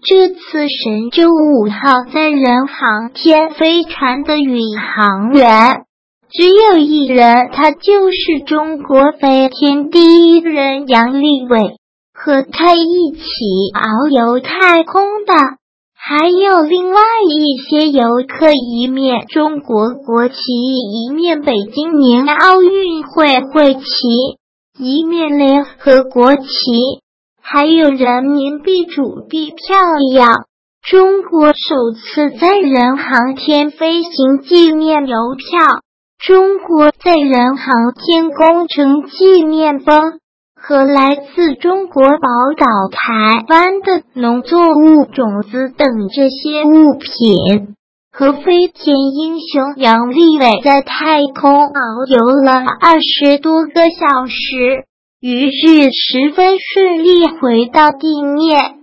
这次神舟5号载人航天飞船的宇航员只有一人，他就是中国飞天第一人杨利伟，和他一起遨游太空的还有另外一些游客，一面中国国旗，一面北京年奥运会会旗，一面联合国旗，还有人民币主币票样。中国首次载人航天飞行纪念邮票、中国载人航天工程纪念崩和来自中国宝岛台湾的农作物种子等这些物品，和飞天英雄杨利伟在太空遨游了20多个小时，于是十分顺利回到地面。